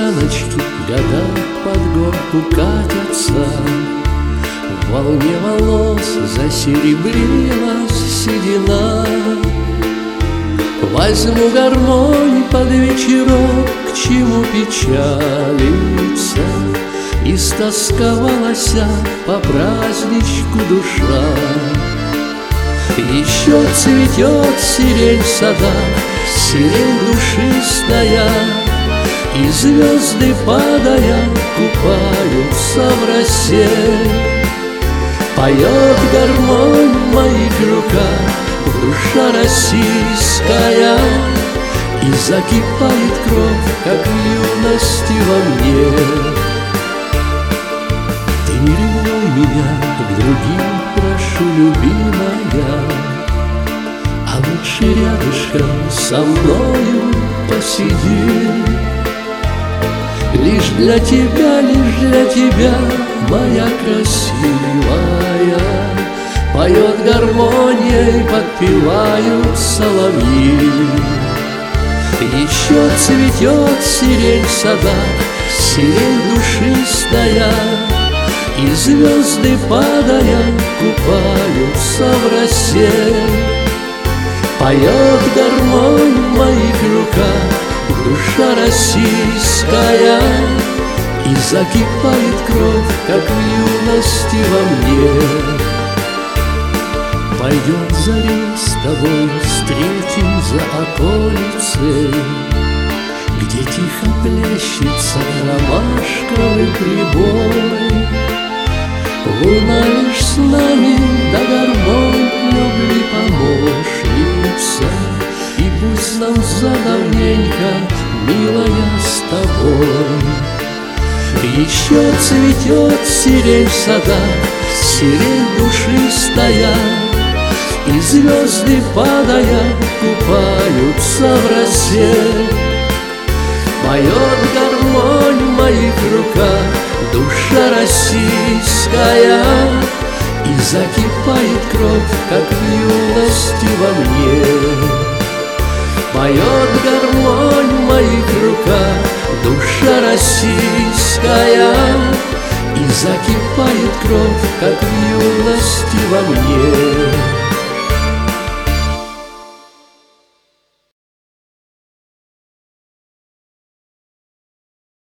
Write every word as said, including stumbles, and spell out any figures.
саночки, года под горку катятся. В волне волос засеребрилась седина. Возьму гармонь под вечерок, к чему печалиться, истосковалась по праздничку душа. Еще цветет сирень в садах, сирень душистая, и звезды, падая, купаются в росе. Поет гармонь в моих руках душа российская, и закипает кровь, как в юности во мне. Ты не ревнуй меня к другим, прошу, любимая, а лучше рядышком со мною посиди. Лишь для тебя, лишь для тебя, моя красивая, поет гармония и подпевают соловьи. Еще цветет сирень в садах, сирень душистая, и звезды, падая, купаются в росе. Поет гармонь в моих руках душа российская, и закипает кровь, как в юности во мне. Пойдем зарю с тобой встретим за околицей, где тихо плещется ромашковый прибой. Луна лишь с нами, да гармонь любви помощница, и пусть нам задавненько, милая, с тобой. Еще цветет сирень в садах, сирень душистая, и звезды, падая, купаются в росе. Поет гармонь в моих руках душа российская, и закипает кровь, как в юности во мне. Поет гармонь в моих руках душа российская, и закипает кровь, как в юности во мне.